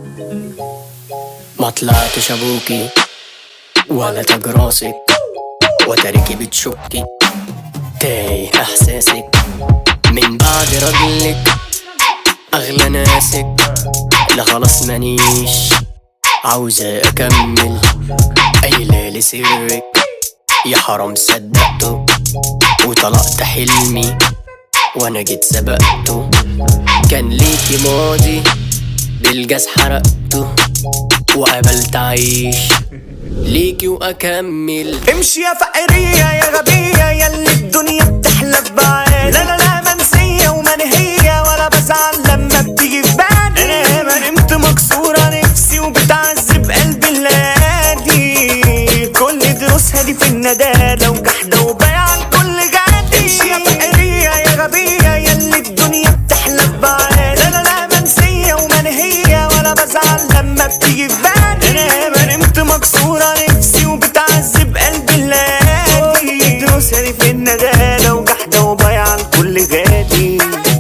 ما طلعتش ابوكي ولا تاج راسك، وتاريكي بتشكي تايه احساسك. من بعد رجلك اغلى ناسك، لا خلاص مانيش عاوزة اكمل. قايلة سرك يا حرام صدقته، وطلقت حلمي وانا جيت سبقته. كان ليكي ماضي بالجاز حرقته، وقبلت عيش ليكي واكمل. امشي يا فقرية يا غبية ياللي الدنيا بتحلف بعاد. لا لا لا منسية ومنهية، ولا بزعل لما بتيجي في بالي. انا ما نمت مكسورة نفسي وبتعذب قلبي الليالي. كل دروسها دي في الندالة وجحدة وبيع الكل جادي. امشي يا فقرية يا غبية ياللي الدنيا بتحلف بعاد. لا لا لا منسية ومنهية، ولا بزعل لما بتيجي في بالي. انا ما نمت مكسورة نفسي وبتعذب قلبي الليالي. دروسها دي في الندالة وجحدة وبيع الكل غادي.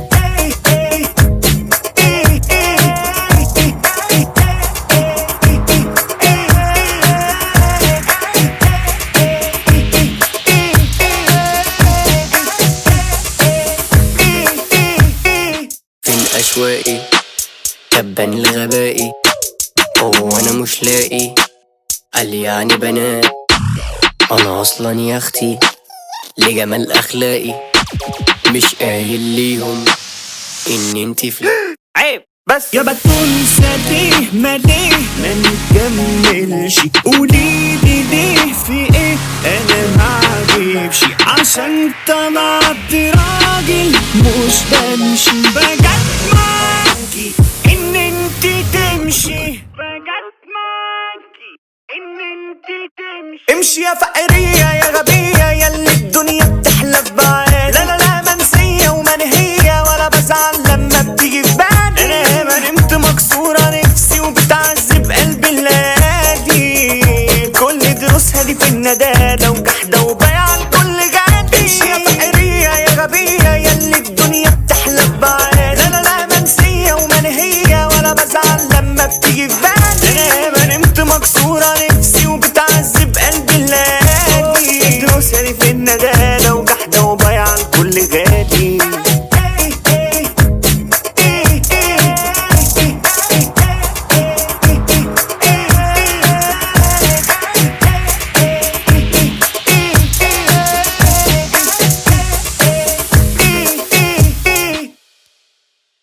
فين أشواقي تبان لغبائي، هو أنا مش لاقي قال يعني بنات. أنا أصلا يا أختي لجمال أخلاقي مش قايل ليهم إن انتي عيب بس يا بتقول ساتيه ماليه ما نكملش. قوليلي ليه في ايه انا معجبش، عشان طلعت راجل مش بمشي. بجد معاكي ان انتي تمشي، بجد معاكي ان انتي تمشي. امشي يا فقرية يا غبية ياللي الدنيا بتحلف بعاد.